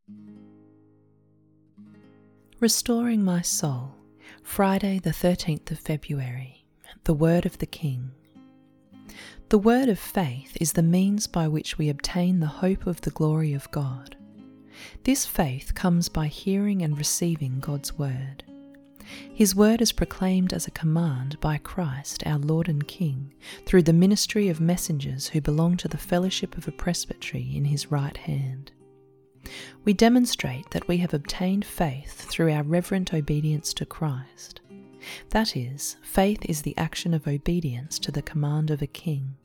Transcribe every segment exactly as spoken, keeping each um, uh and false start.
Restoring My Soul, Friday the thirteenth of February, the Word of the King. The word of faith is the means by which we obtain the hope of the glory of God. This faith comes by hearing and receiving God's word. His word is proclaimed as a command by Christ, our Lord and King, through the ministry of messengers who belong to the fellowship of a presbytery in his right hand. We demonstrate that we have obtained faith through our reverent obedience to Christ. That is, faith is the action of obedience to the command of a king.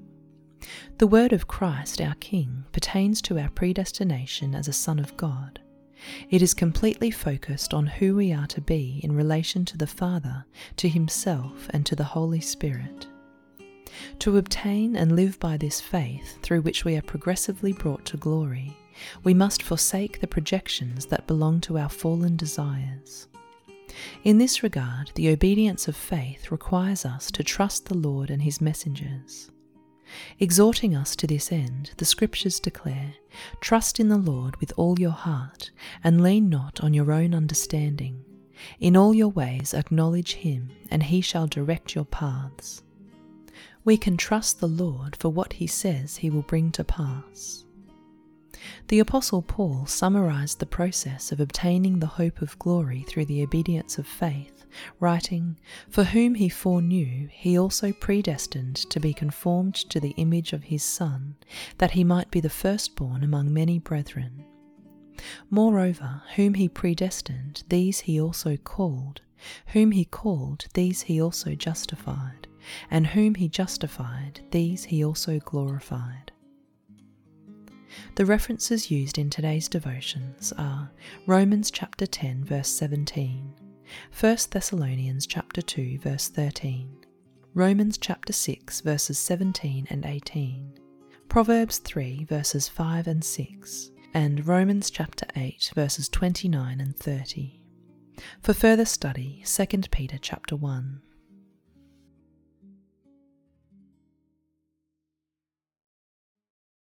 The word of Christ, our King, pertains to our predestination as a Son of God. It is completely focused on who we are to be in relation to the Father, to Himself, and to the Holy Spirit. To obtain and live by this faith, through which we are progressively brought to glory, we must forsake the projections that belong to our fallen desires. In this regard, the obedience of faith requires us to trust the Lord and His messengers. Exhorting us to this end, the Scriptures declare, "Trust in the Lord with all your heart, and lean not on your own understanding. In all your ways acknowledge Him, and He shall direct your paths." We can trust the Lord for what He says He will bring to pass. The Apostle Paul summarized the process of obtaining the hope of glory through the obedience of faith, writing, "For whom he foreknew, he also predestined to be conformed to the image of his Son, that he might be the firstborn among many brethren. Moreover, whom he predestined, these he also called. Whom he called, these he also justified. And whom he justified, these he also glorified." The references used in today's devotions are Romans chapter ten verse seventeen, First Thessalonians chapter two verse thirteen, Romans chapter six verses seventeen and eighteen, Proverbs three verses five and six, and Romans chapter eight verses twenty-nine and thirty. For further study, Second Peter chapter one.